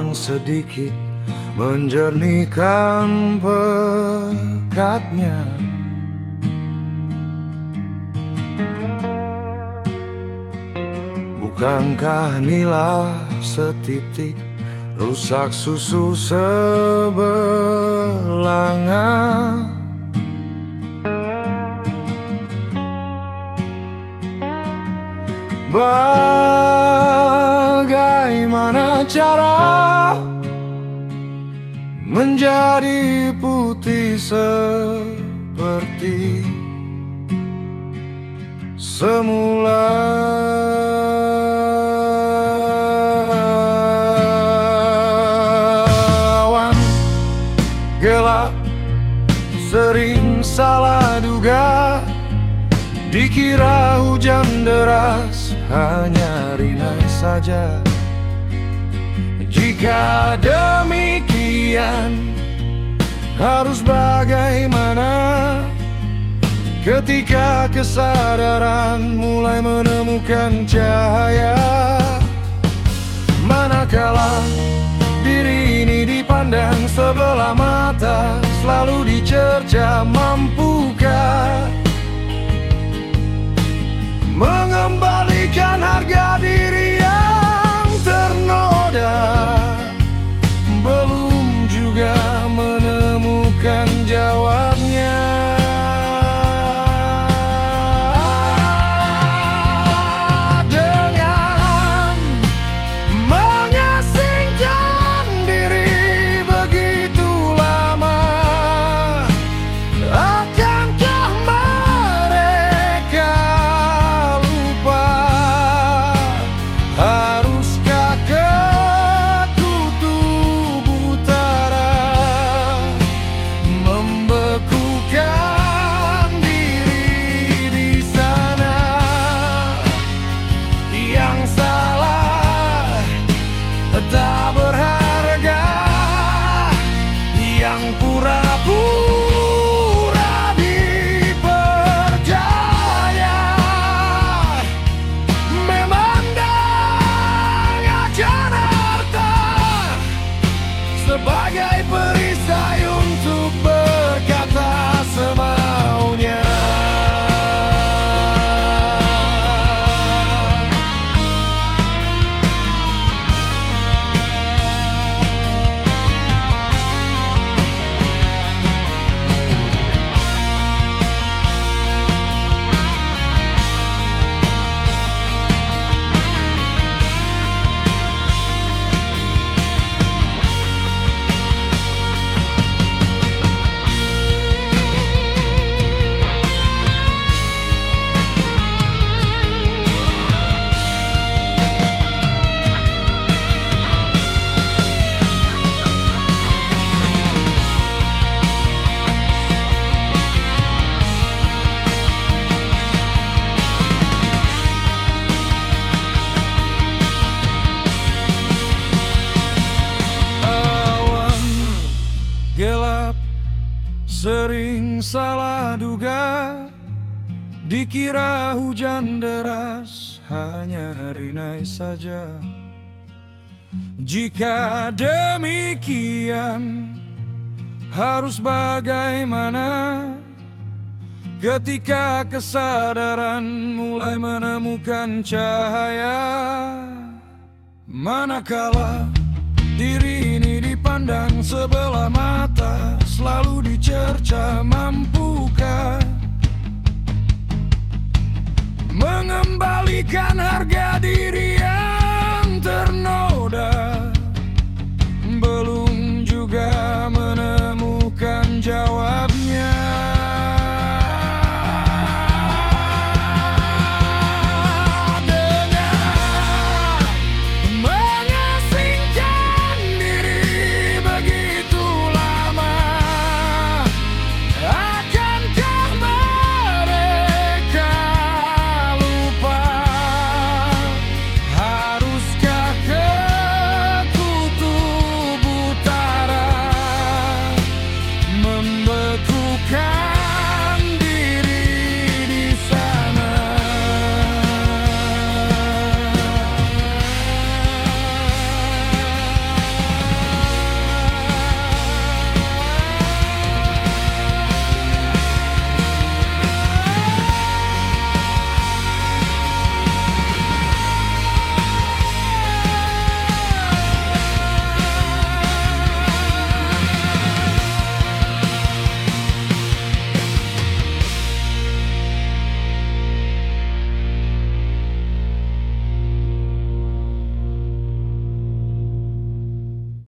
yang sedikit menjernihkan pekatnya. Bukankah inilah setitik rusak susu sebelanga? Bagaimana cara menjadi putih seperti semula? Awan gelap sering salah duga, dikira hujan deras, hanya rinai saja. Jika demikian, harus bagaimana ketika kesadaran mulai menemukan cahaya? Manakala diri ini dipandang sebelah mata, selalu dicerca, mampukah mengembalikan harga diri yang ternoda? Belum juga menemukan jawabnya. Dengan mengasingkan diri begitu lama, akankah mereka lupa? Haruskah kutub utara membekukan diri di sana? Yang salah tak berharga, yang pura-pura dipercaya, memandang akan harta sebagai perisai untuk berkata semaunya. Gelap sering salah duga, dikira hujan deras, hanya rinai saja. Jika demikian, harus bagaimana ketika kesadaran mulai menemukan cahaya? Manakala diri ini dipandang sebelah mata, selalu dicerca, mampukah mengembalikan harga diri